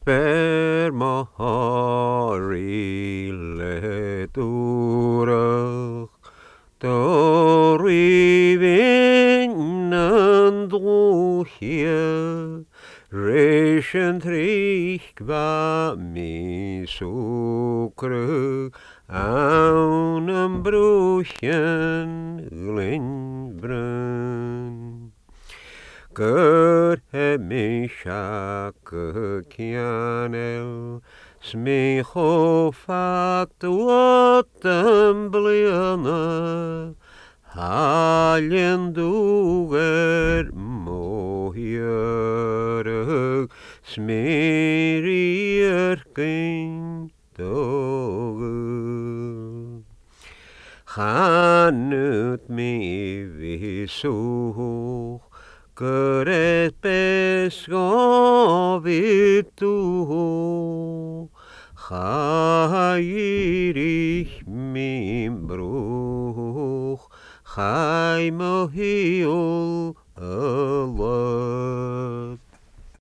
per mahari leturach, tori vinnen duchje, rechen trich va mi sukre, aunem bruchen glinbrun. Gur hemishak kianel, smicho factuatem bliana, halien duger mohierig, smirier king doge. Chanut mi visuch, Geret besgovitu, Chayirich mi bruch, Chai mohiu